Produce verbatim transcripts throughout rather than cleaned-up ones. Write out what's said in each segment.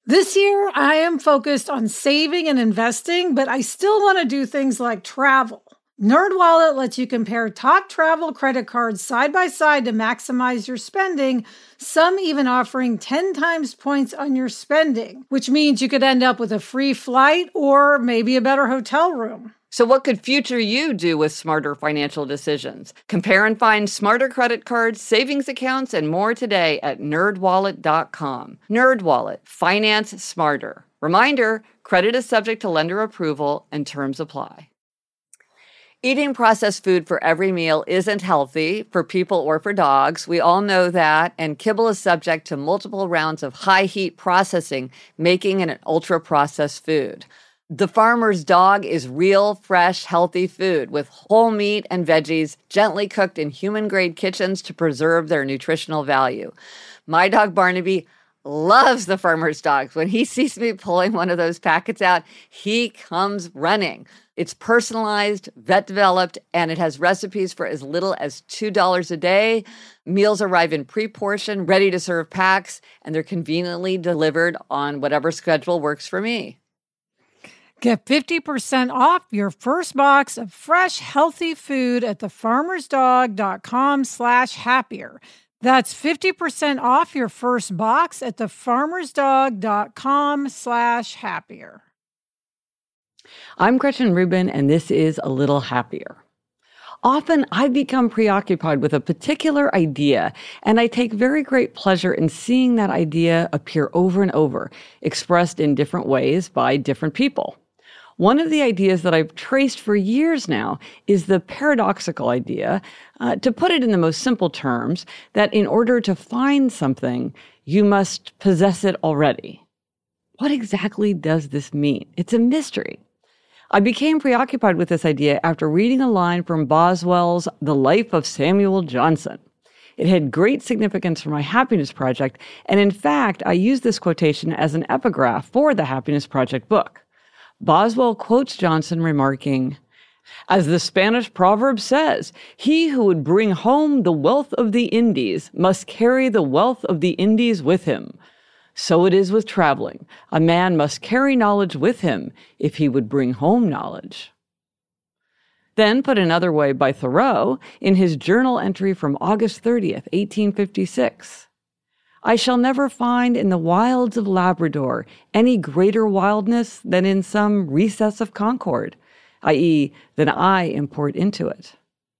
This year, I am focused on saving and investing, but I still want to do things like travel. NerdWallet lets you compare top travel credit cards side by side to maximize your spending, some even offering ten times points on your spending, which means you could end up with a free flight or maybe a better hotel room. So what could future you do with smarter financial decisions? Compare and find smarter credit cards, savings accounts, and more today at nerd wallet dot com. NerdWallet, finance smarter. Reminder, credit is subject to lender approval and terms apply. Eating processed food for every meal isn't healthy for people or for dogs. We all know that, and kibble is subject to multiple rounds of high-heat processing, making it an ultra-processed food. The Farmer's Dog is real, fresh, healthy food with whole meat and veggies gently cooked in human-grade kitchens to preserve their nutritional value. My dog Barnaby loves the Farmer's Dog. When he sees me pulling one of those packets out, he comes running. It's personalized, vet-developed, and it has recipes for as little as two dollars a day. Meals arrive in pre-portioned, ready-to-serve packs, and they're conveniently delivered on whatever schedule works for me. Get fifty percent off your first box of fresh, healthy food at thefarmersdog.com slash happier. That's fifty percent off your first box at thefarmersdog.com slash happier. I'm Gretchen Rubin, and this is A Little Happier. Often I become preoccupied with a particular idea, and I take very great pleasure in seeing that idea appear over and over, expressed in different ways by different people. One of the ideas that I've traced for years now is the paradoxical idea, uh, to put it in the most simple terms, that in order to find something, you must possess it already. What exactly does this mean? It's a mystery. I became preoccupied with this idea after reading a line from Boswell's The Life of Samuel Johnson. It had great significance for my Happiness Project, and in fact, I used this quotation as an epigraph for the Happiness Project book. Boswell quotes Johnson remarking, "As the Spanish proverb says, he who would bring home the wealth of the Indies must carry the wealth of the Indies with him. So it is with traveling. A man must carry knowledge with him if he would bring home knowledge." Then, put another way by Thoreau, in his journal entry from August thirtieth, eighteen fifty-six, "I shall never find in the wilds of Labrador any greater wildness than in some recess of Concord, that is, than I import into it."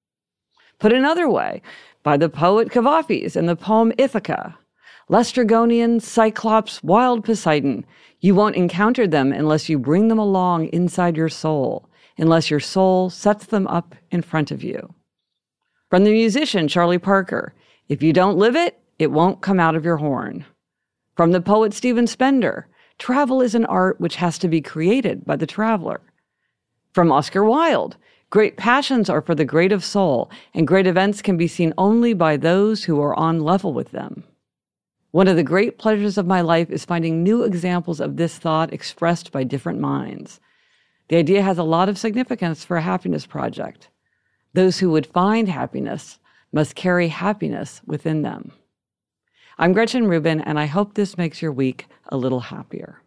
Put another way, by the poet Cavafis in the poem Ithaca, "Laestrygonian, Cyclops, wild Poseidon, you won't encounter them unless you bring them along inside your soul, unless your soul sets them up in front of you." From the musician Charlie Parker, "If you don't live it, it won't come out of your horn." From the poet Stephen Spender, "Travel is an art which has to be created by the traveler." From Oscar Wilde, "Great passions are for the great of soul, and great events can be seen only by those who are on level with them." One of the great pleasures of my life is finding new examples of this thought expressed by different minds. The idea has a lot of significance for a Happiness Project. Those who would find happiness must carry happiness within them. I'm Gretchen Rubin, and I hope this makes your week a little happier.